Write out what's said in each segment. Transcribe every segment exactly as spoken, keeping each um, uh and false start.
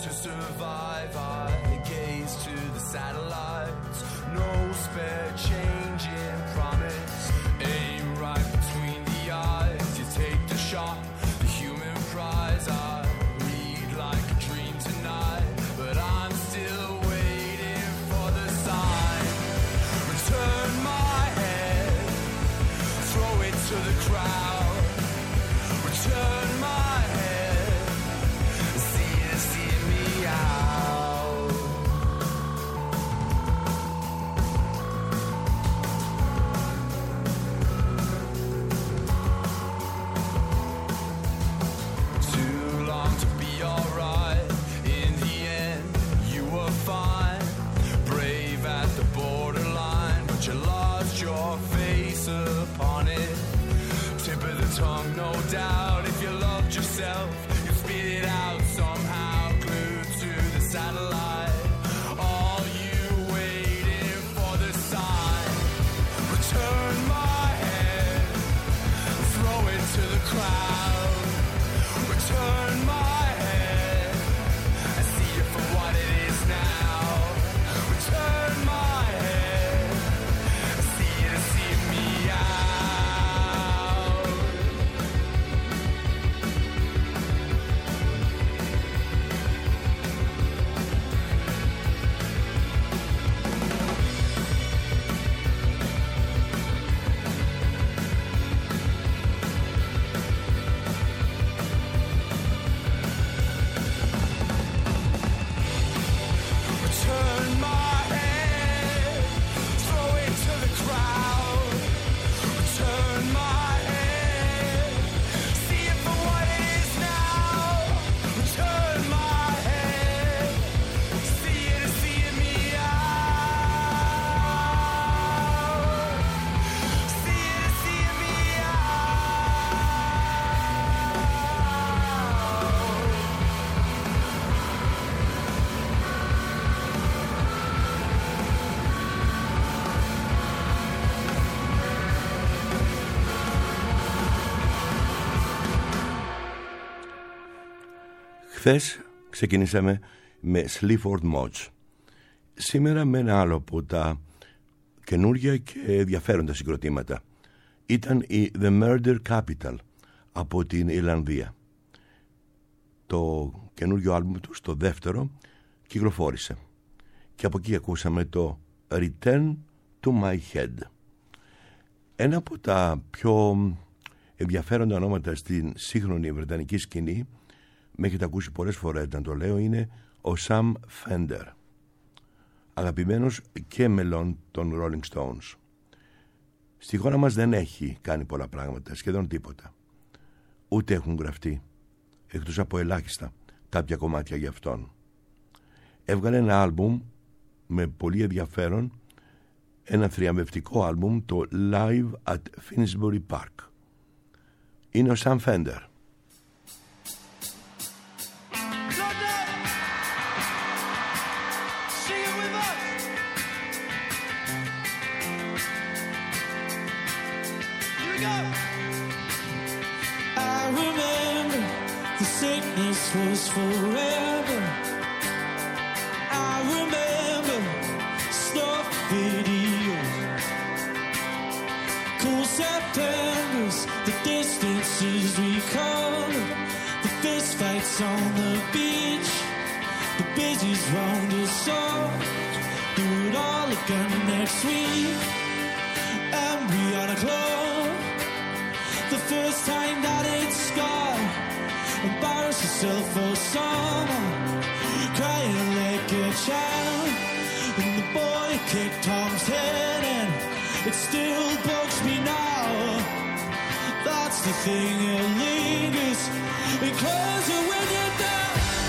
to survive. I gaze to the satellites, no spare change in promise. Aim right between the eyes, you take the shot, the human prize. I read like a dream tonight, but I'm still waiting for the sign. Return my head, throw it to the crowd. Return my head, see it, see me out. Too long to be alright. In the end, you were fine. Brave at the borderline, but you lost your face upon it. Tip of the tongue, no doubt. If you loved yourself, you spit it out somehow. Glued to the satellite, all you waiting for the sign. Return my head, throw it to the crowd. Return my head, I see it for what it is now. Return my head, I see it, see me out. Return my head, throw it to the crowd. Return my head, see it for what it is now. Return my head, see it, see me out. See it, see me Χθες ξεκινήσαμε με Sleaford Mods. Σήμερα με ένα άλλο από τα καινούργια και ενδιαφέροντα συγκροτήματα. Ήταν η The Murder Capital από την Ιρλανδία. Το καινούργιο άλμπουμ του, το δεύτερο, κυκλοφόρησε. Και από εκεί ακούσαμε το Return to My Head. Ένα από τα πιο ενδιαφέροντα ονόματα στην σύγχρονη βρετανική σκηνή, με έχετε ακούσει πολλές φορές να το λέω, είναι ο Sam Fender, αγαπημένος και μελών των Rolling Stones. Στη χώρα μας δεν έχει κάνει πολλά πράγματα, σχεδόν τίποτα. Ούτε έχουν γραφτεί, εκτός από ελάχιστα, κάποια κομμάτια για αυτόν. Έβγαλε ένα άλμπουμ με πολύ ενδιαφέρον, ένα θριαμβευτικό άλμπουμ, το Live at Finsbury Park. Είναι ο Sam Fender. I remember the sickness was forever. I remember snuff videos, cool Septembers, the distances we covered, the fist fights on the beach, the busies round us all. Do it all again next week, and we ought to close. The first time that it's scarred, embarrass yourself for someone, crying like a child. And the boy kicked Tom's head and it still bugs me now. That's the thing, it lingers, it closes when you're down.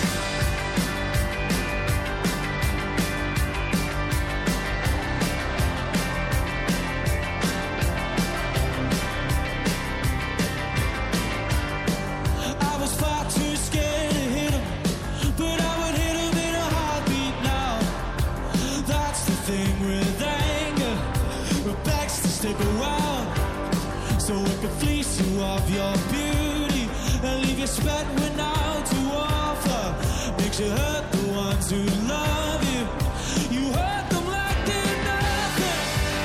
Stick around so I can fleece you of your beauty and leave you spent with now to offer. Make you hurt the ones who love you. You hurt them like they're nothing.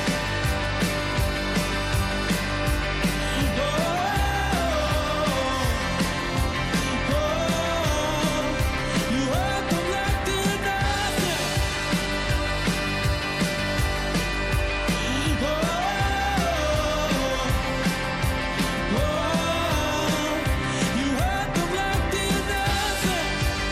Oh, oh, you hurt them like they're nothing. Oh, oh, you hurt them like they're nothing.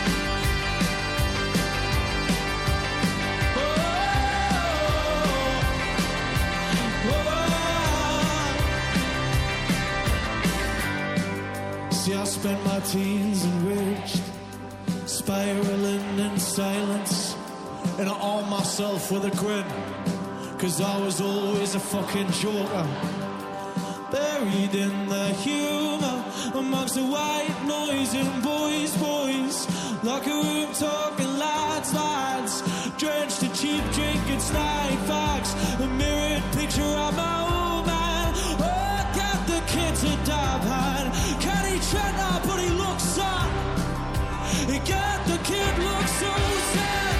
See, I spent my teens enraged, spiraling in silence, and I armed myself with a grin, 'cause I was always a fucking joker, buried in the humor, amongst the white noise and boys, boys, locker room talking lads, lads, drenched in cheap drink and snide facts, a mirrored picture of my old man. Oh, got the kid to die behind. Can he chat now, but he looks sad. He got the kid looks so sad.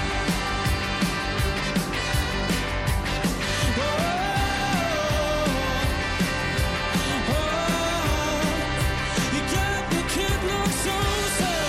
Oh, oh, he got the kid looks so sad.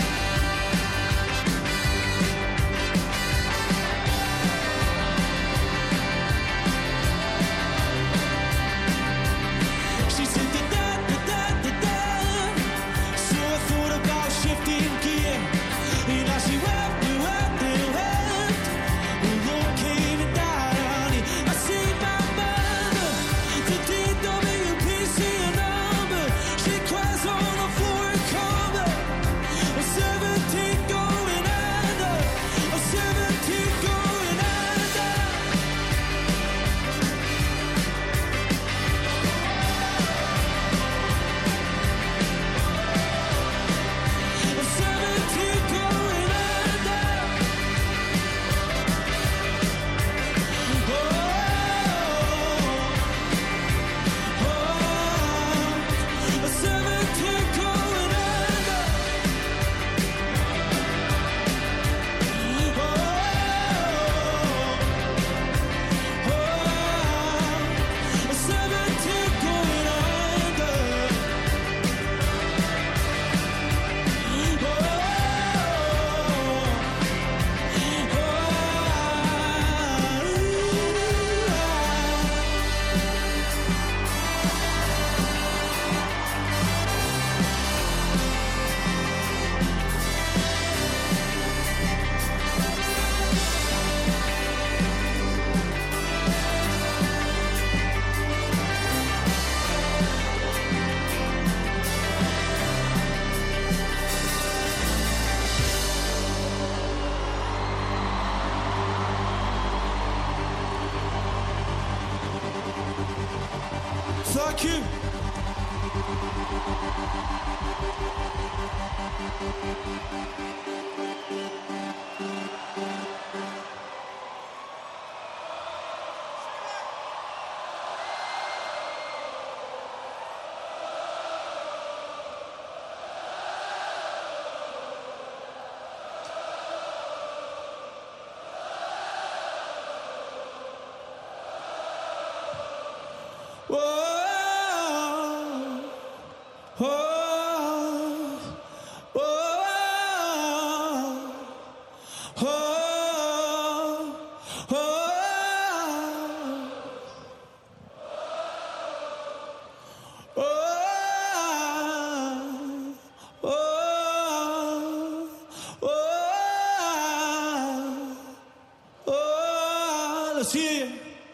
She said da da da da da da. So I thought about shifting gear. And now she wept and wept and wept. The Lord came and died on it. I see my mother, the D W P C number. She cries on the floor in combat. A seventeen going under. A seventeen going under. A seventeen going under. Oh, oh, a seventeen going under. Oh, oh, a seventeen going under. Thank you. Let's hear you.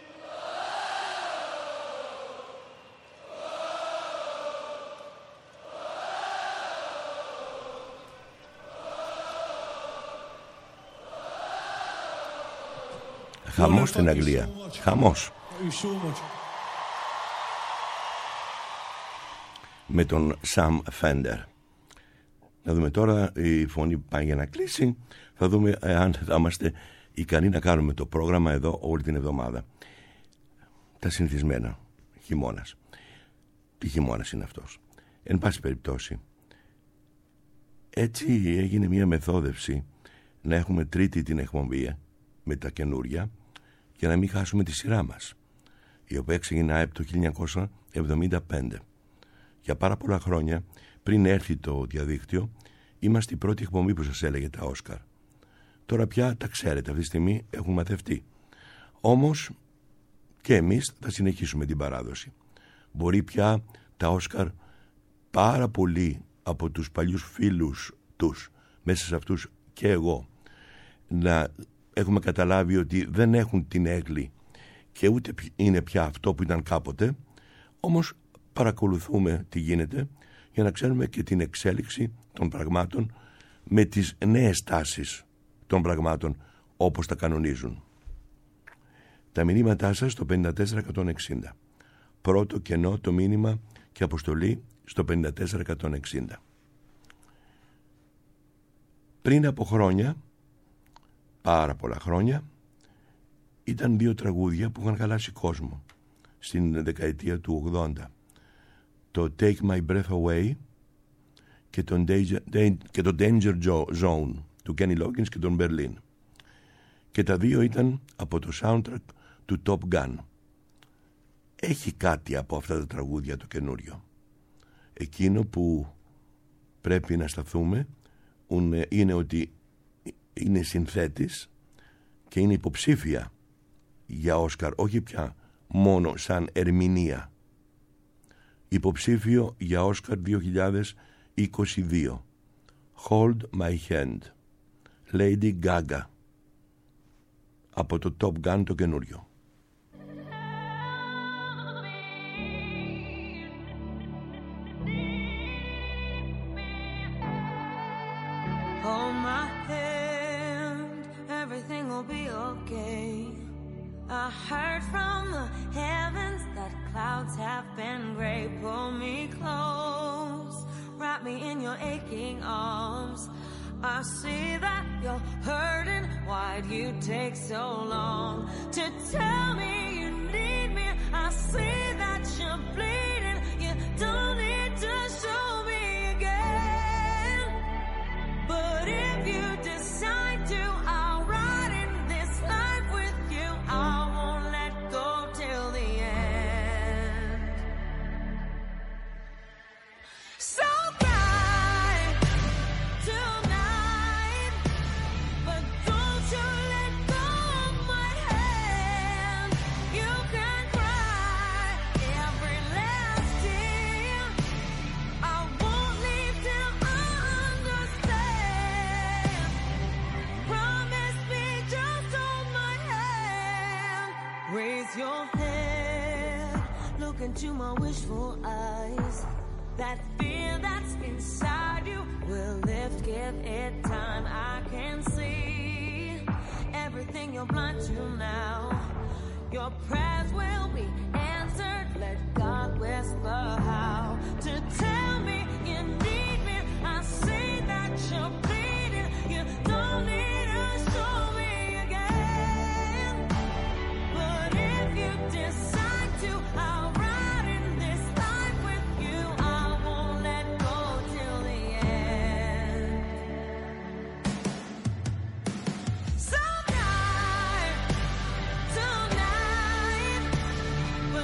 Χαμός στην Αγγλία. Χαμός. Με τον Sam Fender. Να δούμε τώρα, η φωνή πάει για να κλείσει. Θα δούμε αν θα είμαστε ικανοί να κάνουμε το πρόγραμμα εδώ όλη την εβδομάδα. Τα συνηθισμένα. Χειμώνας. Τι χειμώνας είναι αυτός? Εν πάση περιπτώσει, Έτσι έγινε μια μεθόδευση να έχουμε τρίτη την εκπομπή με τα καινούρια για να μην χάσουμε τη σειρά μας, η οποία ξεκινάει από το χίλια εννιακόσια εβδομήντα πέντε. Για πάρα πολλά χρόνια πριν έρθει το διαδίκτυο είμαστε η πρώτη εκπομπή που σας έλεγε τα Όσκαρ. Τώρα πια τα ξέρετε, αυτή τη στιγμή έχουν μαθευτεί. Όμως και εμείς θα συνεχίσουμε την παράδοση. Μπορεί πια τα Όσκαρ πάρα πολλοί από τους παλιούς φίλους τους, μέσα σε αυτούς και εγώ, να έχουμε καταλάβει ότι δεν έχουν την έγκλη και ούτε είναι πια αυτό που ήταν κάποτε. Όμως παρακολουθούμε τι γίνεται για να ξέρουμε και την εξέλιξη των πραγμάτων με τις νέες τάσεις των πραγμάτων όπως τα κανονίζουν. Τα μηνύματά σας στο πέντε τέσσερα εκατόν εξήντα. Πρώτο κενό το μήνυμα και αποστολή στο πέντε τέσσερα εκατόν εξήντα. Πριν από χρόνια, πάρα πολλά χρόνια, ήταν δύο τραγούδια που είχαν χαλάσει κόσμο στην δεκαετία του ογδόντα. Το Take My Breath Away και, τον Danger, και το Danger Zone του Kenny Loggins και τον Berlin. Και τα δύο ήταν από το soundtrack του Top Gun. Έχει κάτι από αυτά τα τραγούδια το καινούριο. Εκείνο που πρέπει να σταθούμε είναι ότι είναι συνθέτης και είναι υποψήφια για Όσκαρ, όχι πια μόνο σαν ερμηνεία. Υποψήφιο για Όσκαρ δύο χιλιάδες είκοσι δύο. Hold My Hand, Lady Gaga, από το Top Gun το καινούριο. Hold my hand, everything will be okay. I heard from the heavens that clouds have been gray. Pull me close, wrap me in your aching arms. I see that you're hurting, why'd you take so long to tell me you need me? I see that you're bleeding, you don't need to show me again. But if you decide to, I'll ride in this life with you. I won't let go till the end. So cry tonight, but don't you let go of my hand. You can cry every last tear. I won't leave till I understand. Promise me, just hold my hand. Raise your head, look into my wishful eyes. That fear that's inside you will lift, give it time. I can see everything you're blind to now. Your prayers will be answered. Let God whisper how to tell me you need me. I see that you're bleeding. You don't need to show me again. But if you decide to, I'll ride in this life with you. I won't let go till the end. So tonight, tonight,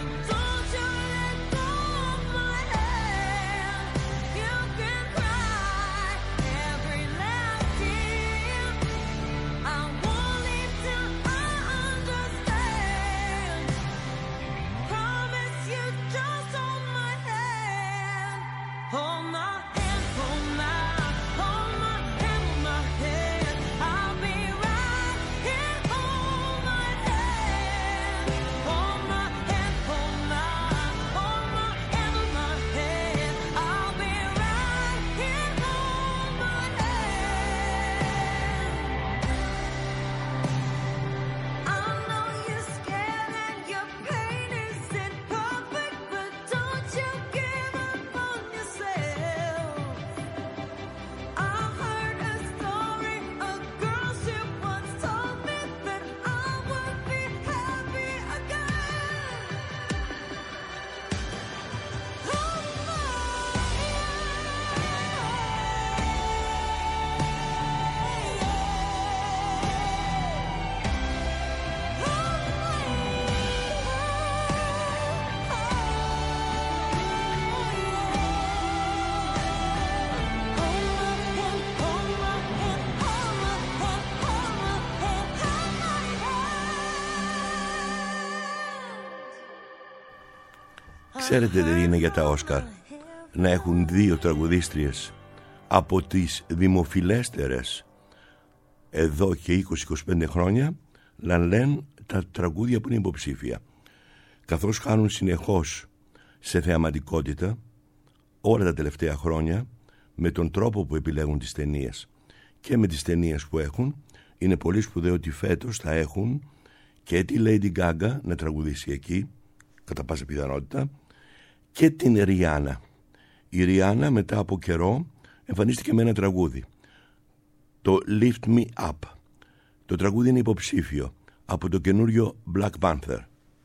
Ξέρετε τι είναι για τα Όσκαρ να έχουν δύο τραγουδίστριες από τις δημοφιλέστερες εδώ και είκοσι με είκοσι πέντε χρόνια να λένε τα τραγούδια που είναι υποψήφια, καθώς χάνουν συνεχώς σε θεαματικότητα όλα τα τελευταία χρόνια με τον τρόπο που επιλέγουν τις ταινίες και με τις ταινίες που έχουν. Είναι πολύ σπουδαίο ότι φέτος θα έχουν και τη Lady Gaga να τραγουδήσει εκεί, κατά πάσα πιθανότητα, και την Ριάννα. Η Ριάννα μετά από καιρό εμφανίστηκε με ένα τραγούδι, το Lift Me Up. Το τραγούδι είναι υποψήφιο από το καινούριο Black Panther.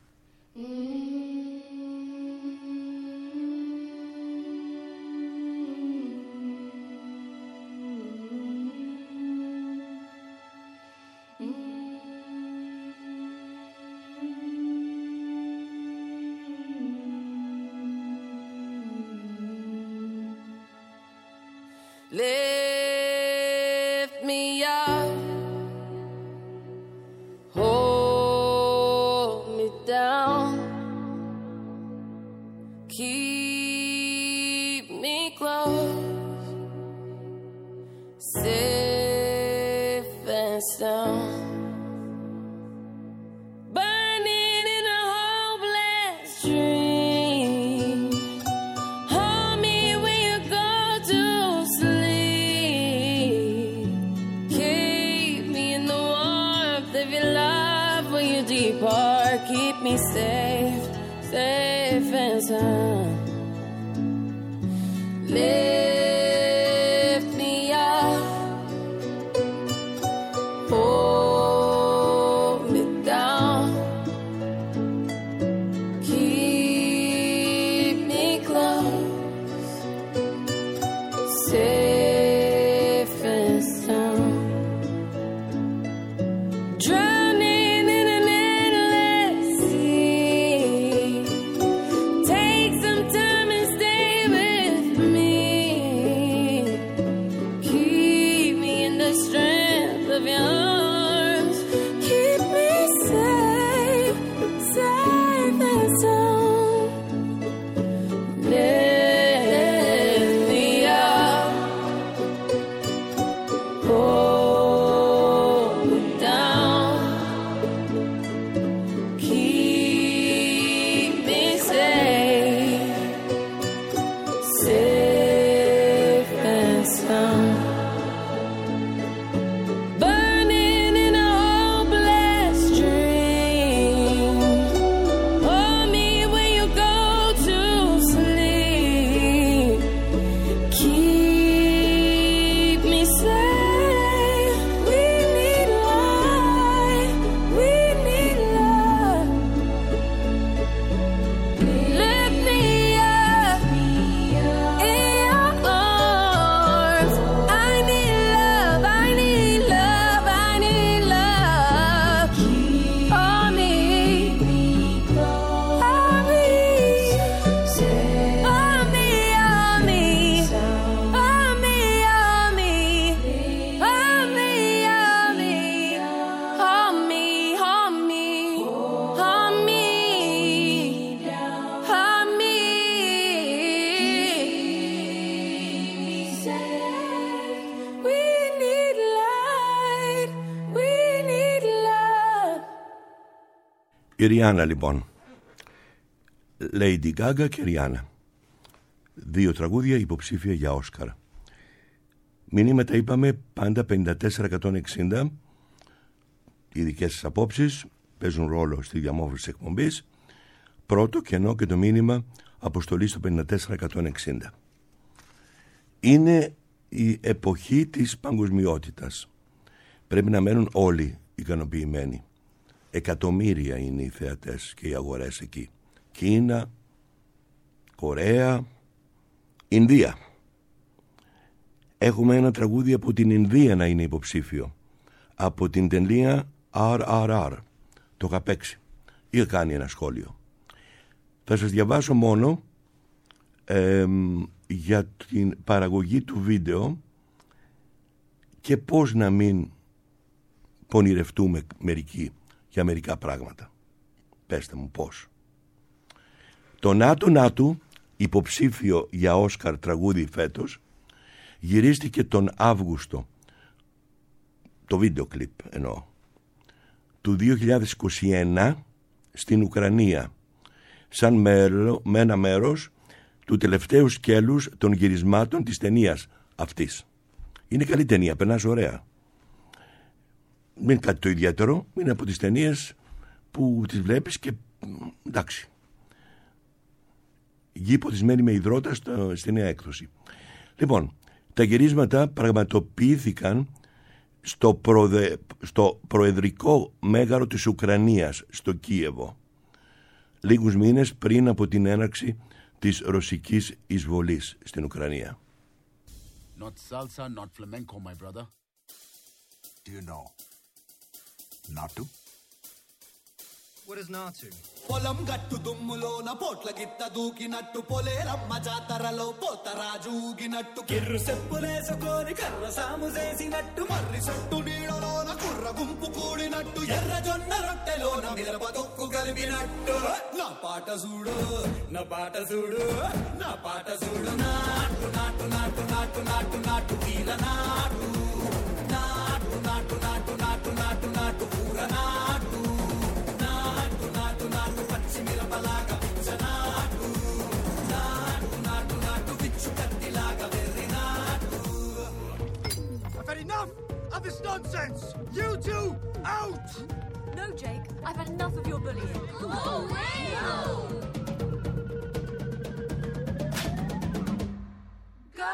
Lift me up, hold me down, keep me close, safe and sound. Burning in a hopeless dream, hold me when you go to sleep. Keep me in the warmth of your love when you depart. Keep me safe, safe and sound. Lift me up, hold me down, keep me close, safe and sound. Drowning in an endless sea, take some time and stay with me. Keep me in the strength of your arms. Keep me safe, safe and sound. Lift me up, hold me down, keep me safe, safe and sound. Burning in a hopeless dream, hold me when you go to sleep. Keep me safe. We need light, we need love. Lift me up in your arms. I need love, I need love, I need love. On me, on me, on me, on me, on me, on me, on me, on me, on me, on me, on me, on me. We need light, we need love. Η Ριάννα λοιπόν, Lady Gaga και Ριάννα, δύο τραγούδια υποψήφια για Όσκαρ. Μηνύματα είπαμε πάντα πενήντα τέσσερα εκατόν εξήντα. Οι δικές σας απόψεις παίζουν ρόλο στη διαμόρφωση της εκπομπής. Πρώτο κενό και το μήνυμα αποστολή στο πενήντα τέσσερα εκατόν εξήντα. Είναι η εποχή της παγκοσμιότητας. Πρέπει να μένουν όλοι ικανοποιημένοι. Εκατομμύρια είναι οι θεατές και οι αγορές εκεί. Κίνα, Κορέα, Ινδία. Έχουμε ένα τραγούδι από την Ινδία να είναι υποψήφιο. Από την ταινία αρ αρ αρ. Το είχα παίξει. Είχα κάνει ένα σχόλιο. Θα σας διαβάσω μόνο ε, για την παραγωγή του βίντεο και πώς να μην πονηρευτούμε μερικοί για μερικά πράγματα. Πέστε μου πώς. Το Το Νάτου Νάτου, υποψήφιο για Όσκαρ τραγούδι φέτος, γυρίστηκε τον Αύγουστο, το βίντεο κλιπ εννοώ, του δύο χιλιάδες είκοσι ένα στην Ουκρανία, σαν μέρο, με ένα μέρος του τελευταίου σκέλους των γυρισμάτων της ταινίας αυτής. Είναι καλή ταινία, περνάς ωραία. Δεν είναι κάτι το ιδιαίτερο, είναι από τις ταινίες που τις βλέπεις και εντάξει. Γη ποτισμένη με υδρότα στο, στη νέα έκδοση. Λοιπόν, τα γυρίσματα πραγματοποιήθηκαν στο, προδε, στο προεδρικό μέγαρο της Ουκρανίας, στο Κίεβο, λίγους μήνες πριν από την έναρξη της ρωσικής εισβολής στην Ουκρανία. Not salsa, not flamenco, my brother. Do you know Natu? What is Natu? పొలం గట్టు దుమ్ములోన పోట్ల గిత్త దూకినట్టు పొలేరమ్మ జాతరలో పోతరాజు ఊగినట్టు కిర్రు సెప్పులేసుకొని కర్ర సాము చేసినట్టు మర్రి సొట్టు నీడలోన కుర్ర గుంపు కూడినట్టు ఎర్ర జొన్న రొట్టెలోన మిరప తొక్కు కలిపినట్టు నా పాట చూడు నా పాట చూడు నా పాట చూడు నాటు నాటు నాటు నాటు నాటు నాటు వీర నాటు నాటు నాటు నాటు నాటు నాటు నాటు పూర నాటు నాటు నాటు నాటు పచ్చి మిరపలాగా పిచ్చనాటు నాటు నాటు నాటు పిచ్చు కత్తిలాగా వెర్రి నాటు. I've had enough of this nonsense! You two, out! No, Jake, I've had enough of your bullying. Oh, no! Go!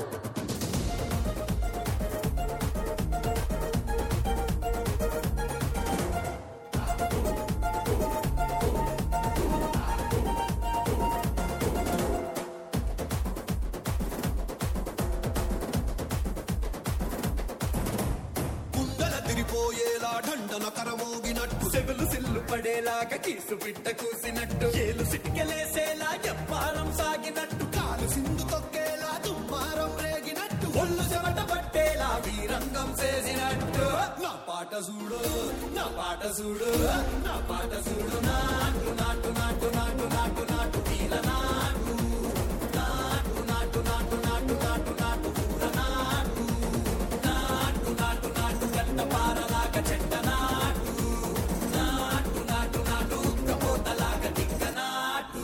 పోయేలా ఢండన కరమోగినట్టు సెవులు సిల్లు పడేలాగా కీసు బిడ్డ కూసినట్టు ఏలు సిటికెలేసేలా ఎప్పారం సాగినట్టు కాలు సింధు తొక్కేలా దుమ్మారం రేగినట్టు ఒళ్ళు చెమట పట్టేలా వీరంగం చేసినట్టు నా పాట చూడు నా పాట చూడు నా పాట చూడు నాటు నాటు నాటు నాటు నాటు నాటు వీల నాటు నాటు నాటు నాటు నాటు నాటు నాటు పూర నాటు నాటు నాటు నాటు గంట పారలాగా చెట్ట నాటు నాటు నాటు నాటు ఉక్కపోతలాగా దిక్క నాటు.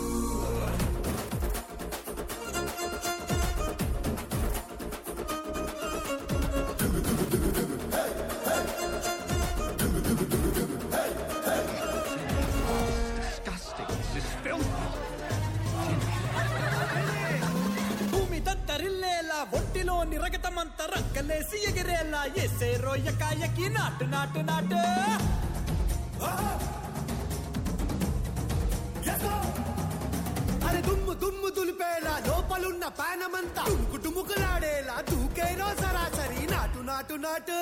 భూమి దత్తరిల్లేలా ఒంటిలోని రగతమంతా రక్కలేసి ఎగిరేలా ఎసే రోయకాయకి నాటు నాటు నాటు. అరే దుమ్ము దుమ్ము దులిపేలా లోపలున్న పానమంతా టుముకు టుముకులాడేలా దూకేనో సరాసరి నాటు నాటు నాటు.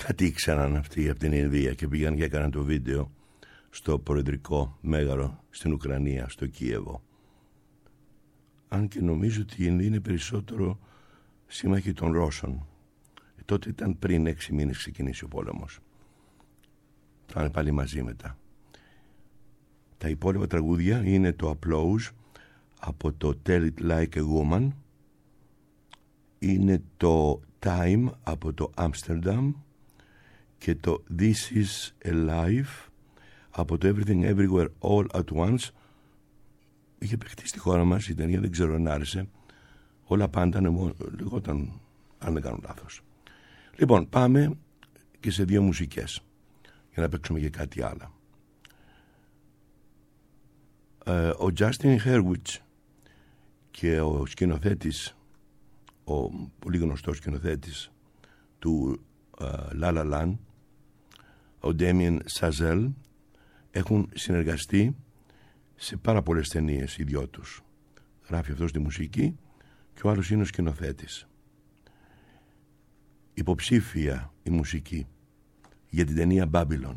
Κάτι ήξεραν αυτοί από την Ινδία και πήγαν και έκαναν το βίντεο στο προεδρικό μέγαρο στην Ουκρανία, στο Κίεβο. Αν και νομίζω ότι η Ινδία είναι περισσότερο σύμμαχοι των Ρώσων. Ε, τότε ήταν πριν έξι μήνες ξεκινήσει ο πόλεμος. Θα είναι πάλι μαζί μετά. Τα υπόλοιπα τραγούδια είναι το Applause από το Tell It Like a Woman, είναι το Time από το Amsterdam και το This Is Alive από το Everything Everywhere All at Once. Είχε παιχτεί στη χώρα μας η ταινία, δεν ξέρω αν άρεσε. Όλα πάντα λιγόταν, αν δεν κάνω λάθος. Λοιπόν, πάμε και σε δύο μουσικές για να παίξουμε και κάτι άλλο. Ε, ο Justin Hurwitz και ο σκηνοθέτης, ο πολύ γνωστός σκηνοθέτης του uh, La La Land, ο Damien Chazelle, έχουν συνεργαστεί σε πάρα πολλές ταινίες οι δυο τους. Γράφει αυτός τη μουσική και ο άλλος είναι ο σκηνοθέτης. Υποψήφια η μουσική για την ταινία Babylon.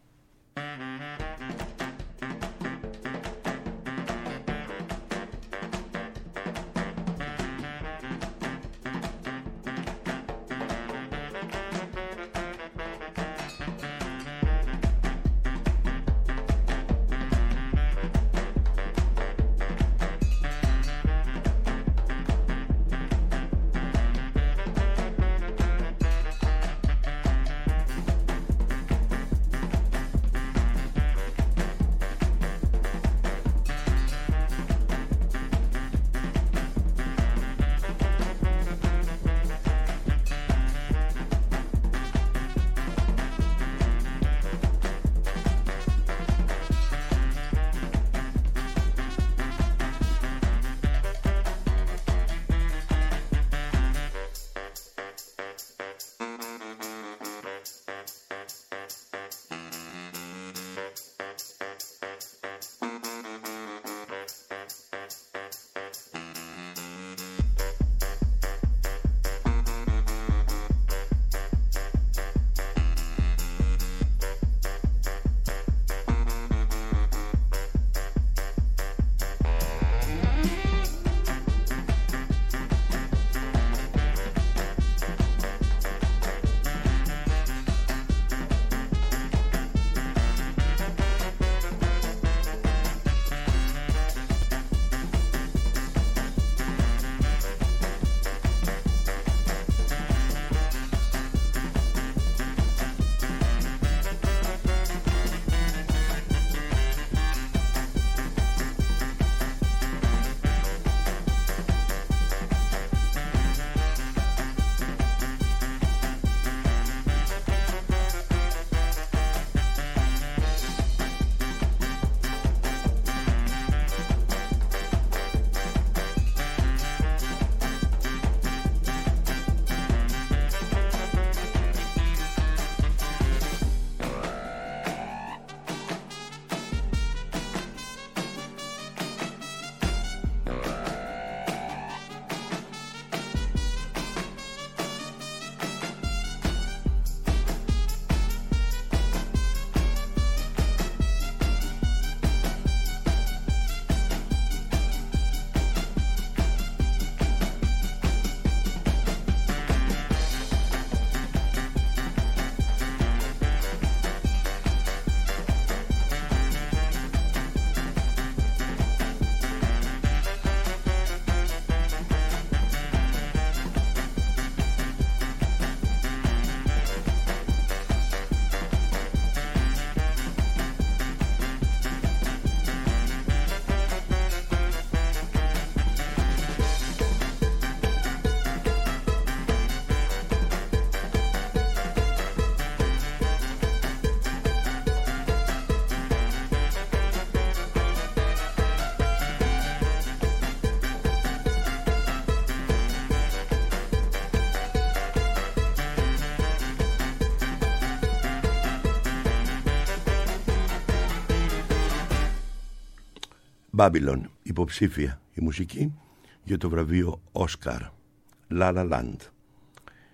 Babylon, υποψήφια η μουσική για το βραβείο Όσκαρ. La La Land.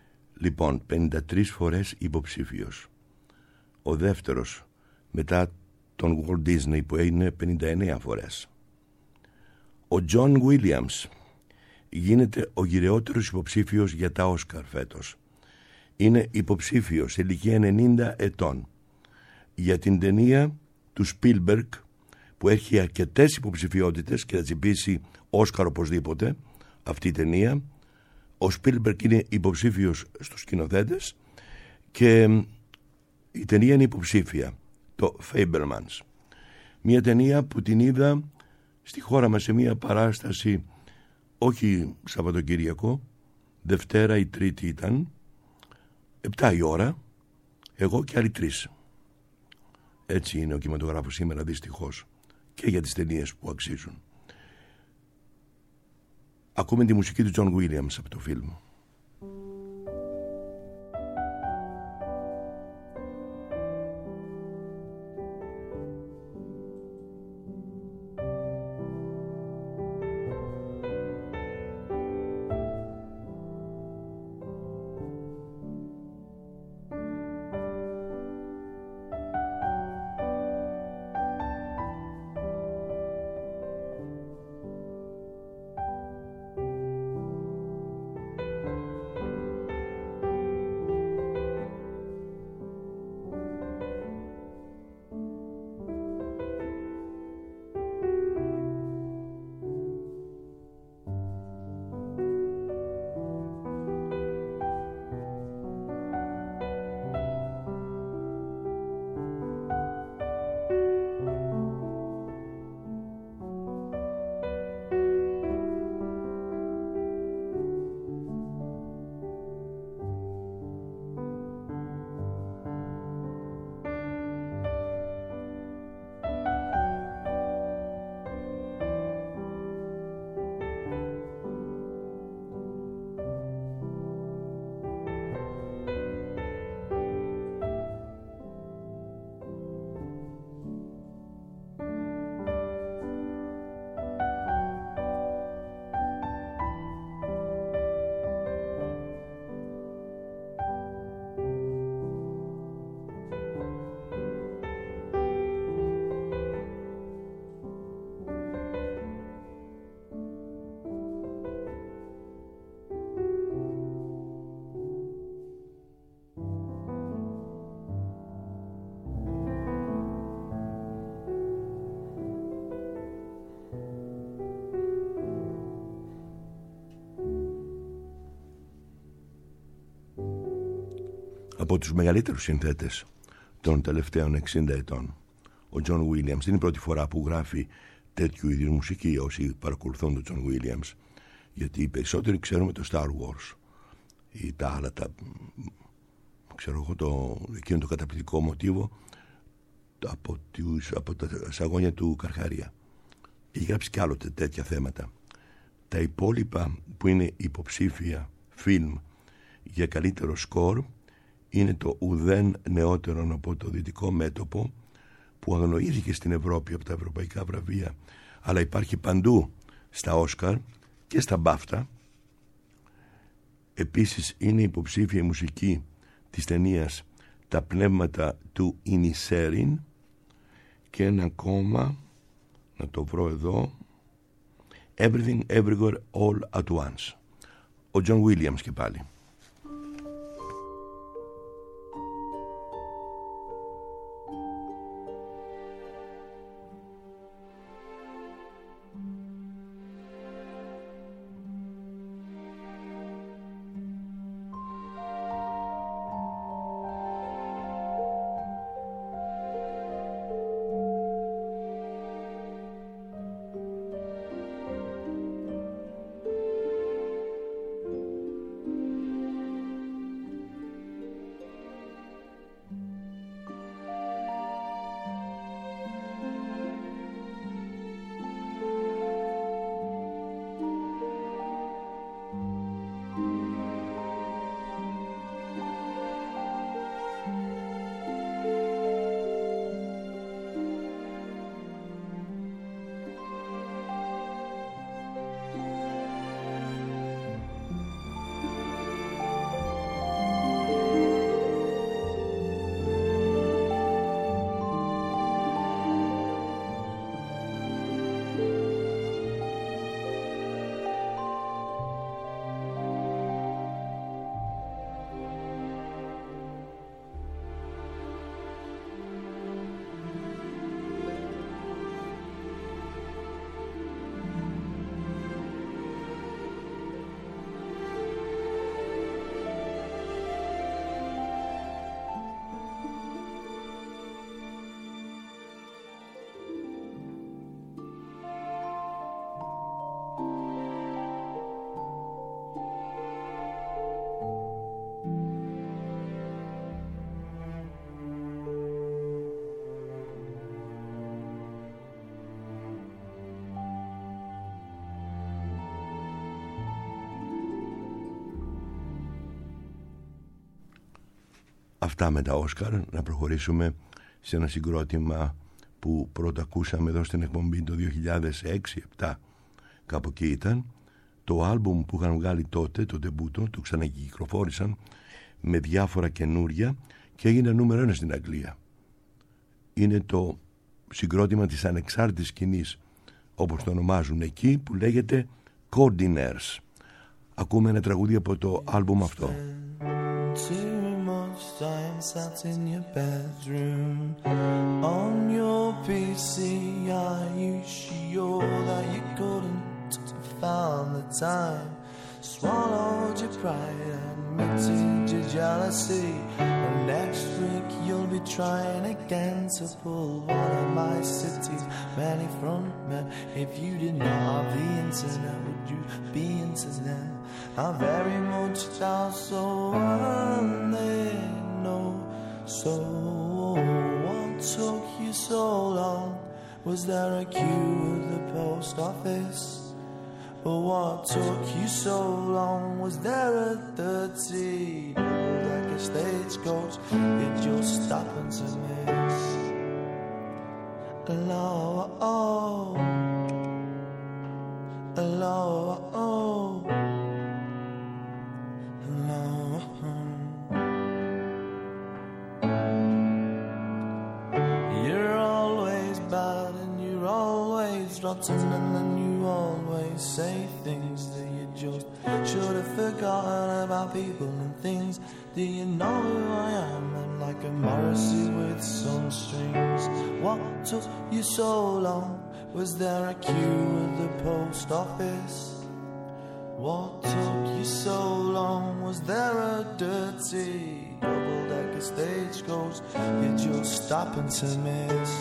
Λοιπόν, πενήντα τρεις φορές υποψήφιος. Ο δεύτερος μετά τον Walt Disney που είναι πενήντα εννέα φορές. Ο John Williams γίνεται ο γυρεότερος υποψήφιος για τα Όσκαρ φέτος. Είναι υποψήφιος σε ηλικία ενενήντα ετών για την ταινία του Spielberg που έχει αρκετές υποψηφιότητες και θα τσιμπήσει Όσκαρ οπωσδήποτε αυτή η ταινία. Ο Spielberg είναι υποψήφιος στους σκηνοθέτες και η ταινία είναι υποψήφια, το Fabelmans. Μια ταινία που την είδα στη χώρα μας σε μια παράσταση, όχι Σαββατοκύριακο, Δευτέρα ή Τρίτη ήταν, επτά η ώρα, εγώ και άλλοι τρεις. Έτσι είναι ο κινηματογράφος σήμερα δυστυχώς και για τις ταινίες που αξίζουν. Ακούμε τη μουσική του John Williams από το φιλμ. Από τους μεγαλύτερους συνθέτες των τελευταίων εξήντα ετών, ο John Williams. Δεν είναι η πρώτη φορά που γράφει τέτοιου είδους μουσική, όσοι παρακολουθούν τον John Williams, γιατί οι περισσότεροι ξέρουμε το Star Wars ή τα άλλα, τα, ξέρω εγώ, το, εκείνο το καταπληκτικό μοτίβο από, τους, από τα σαγόνια του Καρχαρία. Έχει γράψει κι άλλο τέτοια θέματα. Τα υπόλοιπα που είναι υποψήφια φιλμ για καλύτερο σκορ είναι το ουδέν νεότερον από το Δυτικό Μέτωπο, που αγνοήθηκε στην Ευρώπη από τα ευρωπαϊκά βραβεία, αλλά υπάρχει παντού στα Όσκαρ και στα Μπάφτα. Επίσης είναι υποψήφια η μουσική της ταινίας «Τα πνεύματα του Ινισέριν» και ένα ακόμα, να το βρω εδώ, «Everything Everywhere All at Once». Ο John Williams και πάλι. Thank you. Αυτά με τα Όσκαρ. Να προχωρήσουμε σε ένα συγκρότημα που πρώτα ακούσαμε εδώ στην εκπομπή το δύο χιλιάδες έξι επτά, κάπου εκεί ήταν. Το άλμπουμ που είχαν βγάλει τότε, το ντεμπούτο, το ξανακυκλοφόρησαν με διάφορα καινούρια και έγινε νούμερο ένα στην Αγγλία. Είναι το συγκρότημα της ανεξάρτητης σκηνής, όπως το ονομάζουν εκεί, που λέγεται Cordiners. Ακούμε ένα τραγούδι από το άλμπουμ αυτό. Too much time sat in your bedroom on your P C. Are you sure that you couldn't find the time? Swallowed your pride, admitted your jealousy, and next week you'll be trying again to pull one of my city's many front men. If you did not have the internet, would you be internet? I very much doubt so, and they know. So what took you so long? Was there a queue at the post office? But what took you so long? Was there a dirty double-decker stagecoach you just happened to miss? Hello, oh, hello, oh, hello. You're always bad and you're always rotten, and then you always say things that you just should have forgotten about people and things. Do you know who I am? I'm like a Morrissey with some strings. What took you so long? Was there a queue at the post office? What took you so long? Was there a dirty double-decker stagecoach you just happened to miss?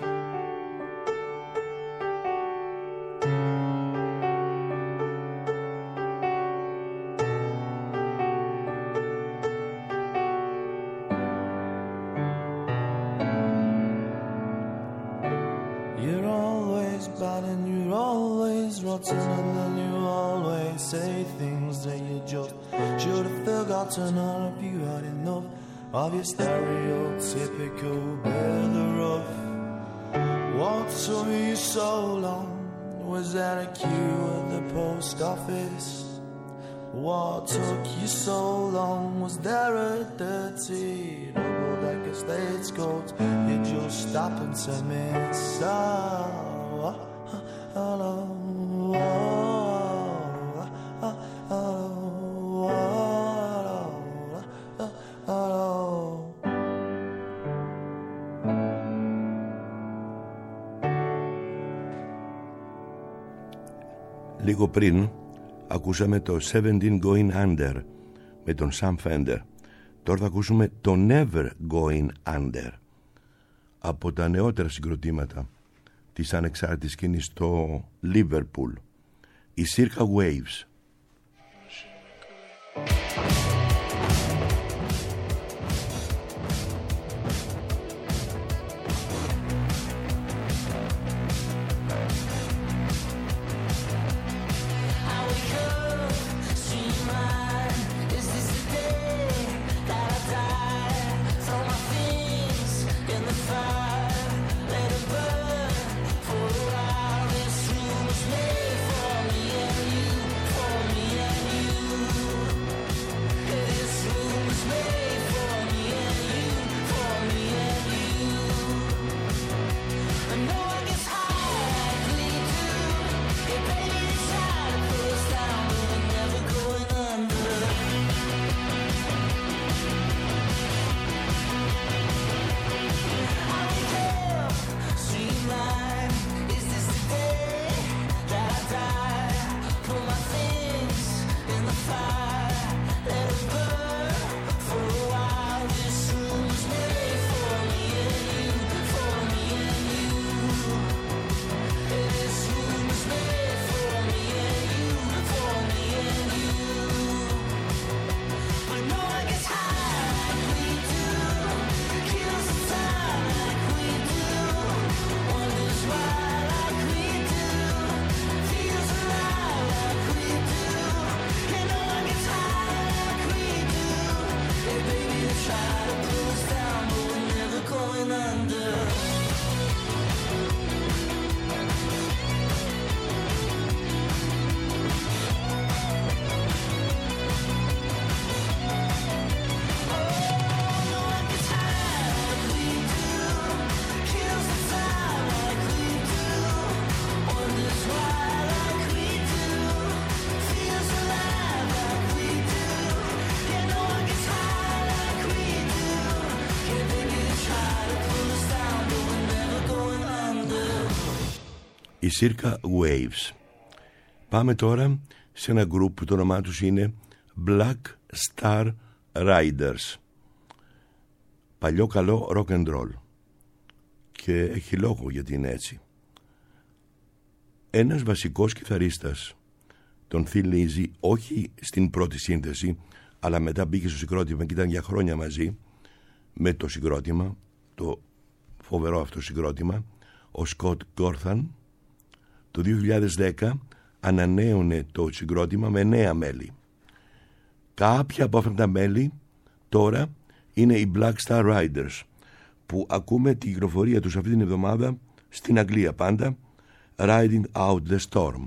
And then you always say things that you just should have forgotten, or if you had enough of your stereotypical bear the rough. What took you so long? Was there a queue at the post office? What took you so long? Was there a dirty double-decker stagecoach you just happened to miss? Oh, hello. Λίγο πριν ακούσαμε το seventeen Going Under με τον Sam Fender. Τώρα θα ακούσουμε το Never Going Under από τα νεότερα συγκροτήματα της ανεξάρτητης σκηνής στο Liverpool, η Circa Waves. For a while, this room was made for me and you. For η Circa Waves. Πάμε τώρα σε ένα γκρουπ που το όνομά τους είναι Black Star Riders. Παλιό καλό rock and roll. Και έχει λόγο γιατί είναι έτσι. Ένας βασικός κιθαρίστας τον Thin Lizzy, όχι στην πρώτη σύνθεση, αλλά μετά μπήκε στο συγκρότημα και ήταν για χρόνια μαζί με το συγκρότημα, το φοβερό αυτό συγκρότημα, ο Scott Gorham, το δύο χιλιάδες δέκα ανανέωνε το συγκρότημα με νέα μέλη. Κάποια από αυτά τα μέλη τώρα είναι οι Black Star Riders, που ακούμε την κυκλοφορία τους αυτή την εβδομάδα στην Αγγλία πάντα, Riding Out the Storm.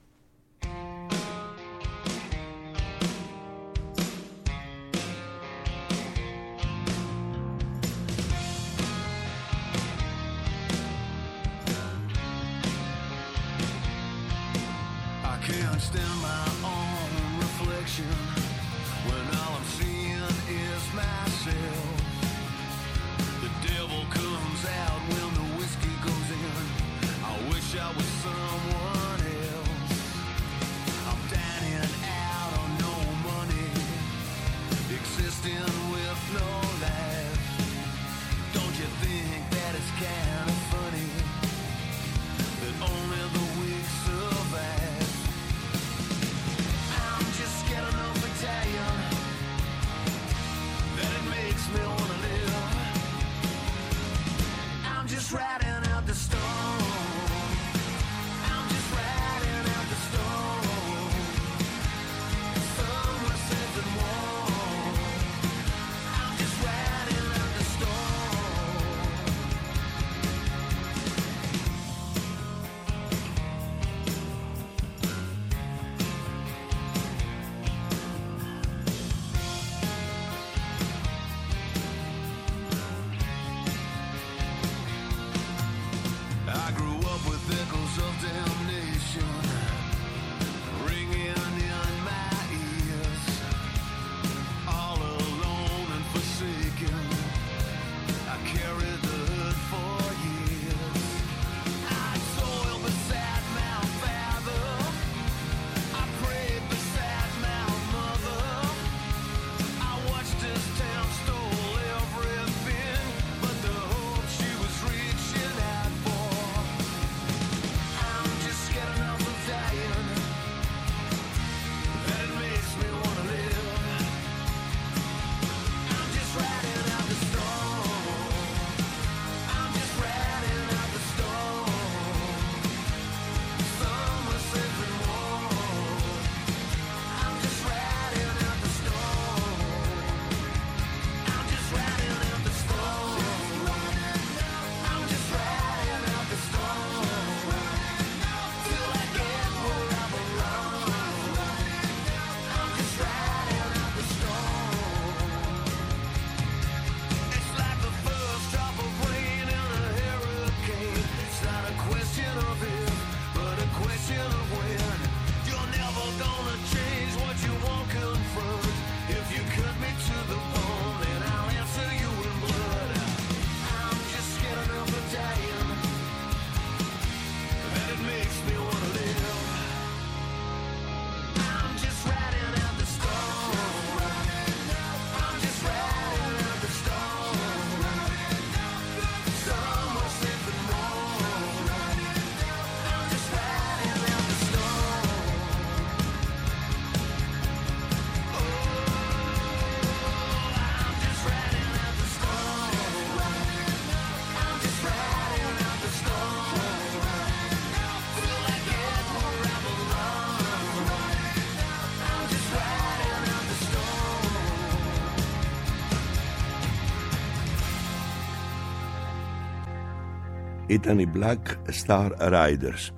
Ήταν οι Black Star Riders.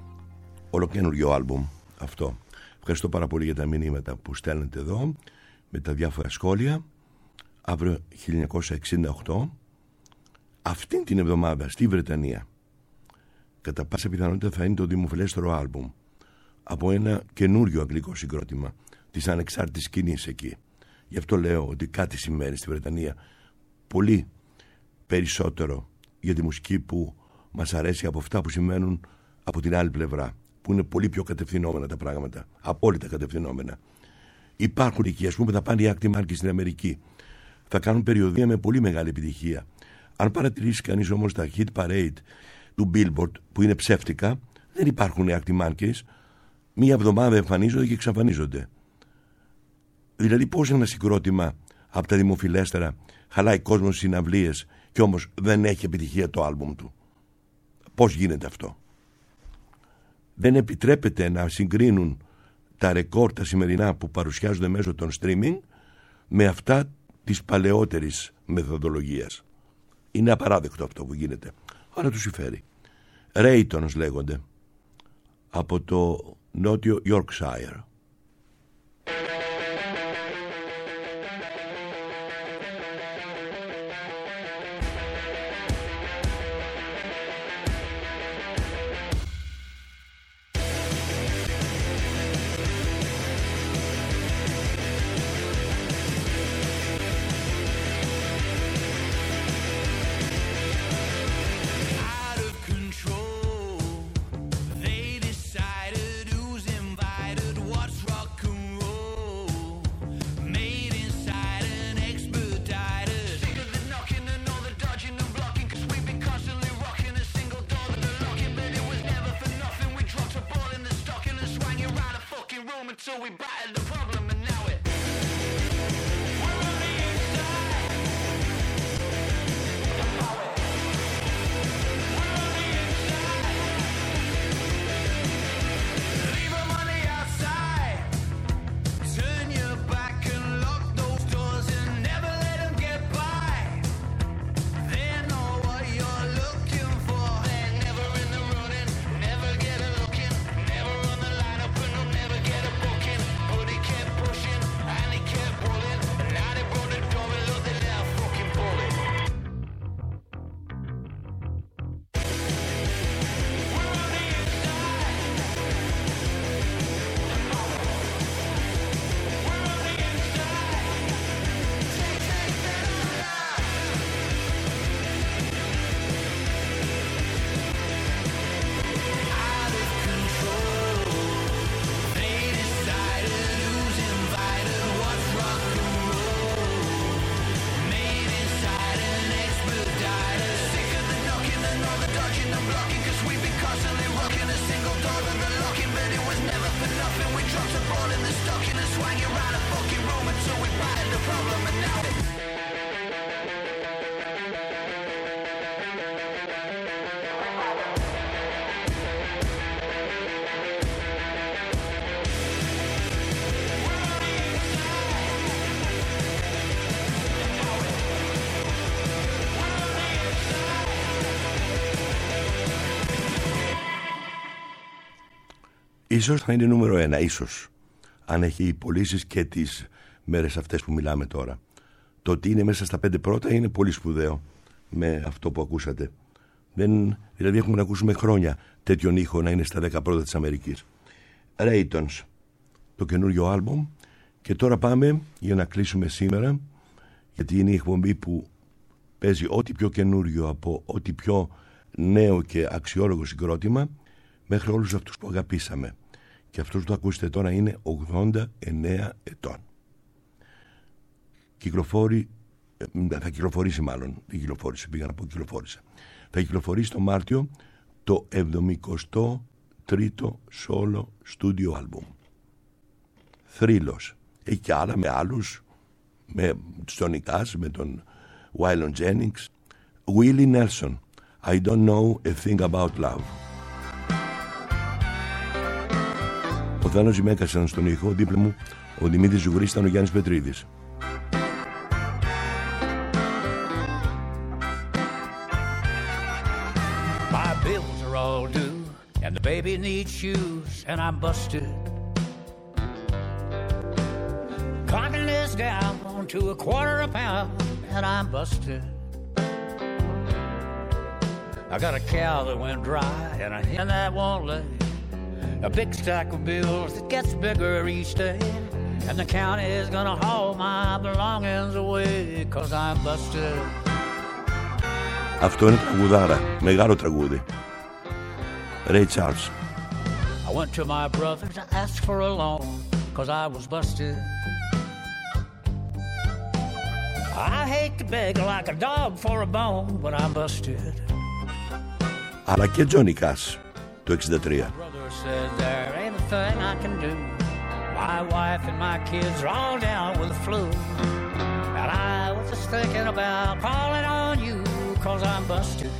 Ολοκένουργιο άλμπουμ αυτό. Ευχαριστώ πάρα πολύ για τα μηνύματα που στέλνετε εδώ με τα διάφορα σχόλια. Αύριο χίλια εννιακόσια εξήντα οκτώ, αυτήν την εβδομάδα στη Βρετανία, κατά πάσα πιθανότητα θα είναι το δημοφιλέστερο άλμπουμ από ένα καινούριο αγγλικό συγκρότημα της ανεξάρτητης σκηνής εκεί. Γι' αυτό λέω ότι κάτι σημαίνει στη Βρετανία πολύ περισσότερο για τη μουσική που μας αρέσει από αυτά που σημαίνουν από την άλλη πλευρά, που είναι πολύ πιο κατευθυνόμενα τα πράγματα, απόλυτα κατευθυνόμενα. Υπάρχουν εκεί, ας πούμε, θα πάνε οι Arctic Monkeys στην Αμερική. Θα κάνουν περιοδεία με πολύ μεγάλη επιτυχία. Αν παρατηρήσει κανείς όμως τα hit parade του Billboard, που είναι ψεύτικα, δεν υπάρχουν οι Arctic Monkeys. Μία εβδομάδα εμφανίζονται και εξαφανίζονται. Δηλαδή, πώς ένα συγκρότημα από τα δημοφιλέστερα χαλάει κόσμο στις συναυλίες και όμως δεν έχει επιτυχία το άλμπουμ του? Πώς γίνεται αυτό? Δεν επιτρέπεται να συγκρίνουν τα ρεκόρ τα σημερινά που παρουσιάζονται μέσω των streaming με αυτά της παλαιότερης μεθοδολογίας. Είναι απαράδεκτο αυτό που γίνεται. Αλλά τους συμφέρει. Raytons λέγονται, από το νότιο Yorkshire. Ίσως θα είναι νούμερο ένα, ίσως, αν έχει πωλήσεις και τις μέρες αυτές που μιλάμε τώρα. Το ότι είναι μέσα στα πέντε πρώτα είναι πολύ σπουδαίο με αυτό που ακούσατε. Δεν, δηλαδή έχουμε να ακούσουμε χρόνια τέτοιον ήχο να είναι στα δέκα πρώτα της Αμερικής. Raytons, το καινούριο άλμπομ. Και τώρα πάμε για να κλείσουμε σήμερα, γιατί είναι η εκπομπή που παίζει ό,τι πιο καινούριο από ό,τι πιο νέο και αξιόλογο συγκρότημα, μέχρι όλους αυτούς που αγαπήσαμε. Και αυτός που το ακούσετε τώρα είναι ογδόντα εννέα ετών. Κυκλοφόρει, θα κυκλοφορήσει μάλλον, δεν κυκλοφόρησε, πήγα να πω κυκλοφόρησε. Θα κυκλοφορήσει το Μάρτιο το εβδομηκοστό τρίτο solo studio album. Θρύλος. Έχει και άλλα με άλλους, με τον Ικάς, με τον Waylon Jennings. Willie Nelson, I don't know a thing about love. Ο Θάνος Ζημέκας ήταν στον ήχο, δίπλα μου ο Δημήτρης Ζουγρής, ήταν ο Γιάννης Πετρίδης. My bills are all due and the baby needs shoes and I'm busted. Clocking this down to a quarter a pound and I'm busted. I got a cow that went dry and a hen that won't lay. A big stack of bills that gets bigger each day. And the county is gonna haul my belongings away cause I'm busted. Αυτό είναι τραγουδάρα, μεγάλο τραγούδι. Ray Charles. I went to my brother to ask for a loan, cause I was busted. I hate to beg like a dog for a bone, but I'm busted. Αλλά και Johnny Cash το εξήντα τρία. Brother said there ain't a thing I can do. My wife and my kids are all down with the flu. And I was just thinking about calling on you, cause I'm busted.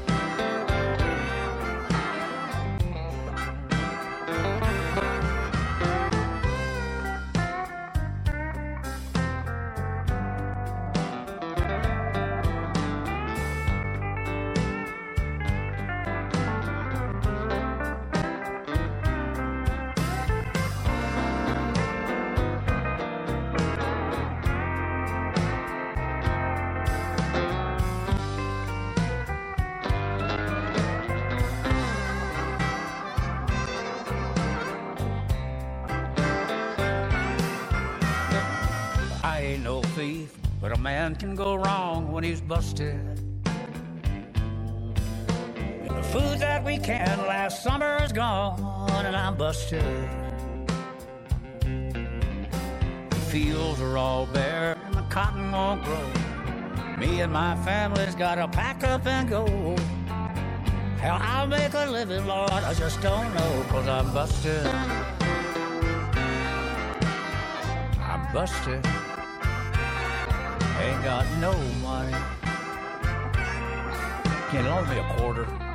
But a man can go wrong when he's busted. And the food that we canned last summer is gone, and I'm busted. The fields are all bare, and the cotton won't grow. Me and my family's gotta pack up and go. How I'll make a living, Lord, I just don't know, cause I'm busted. I'm busted. Ain't got no money. Can you loan me a quarter?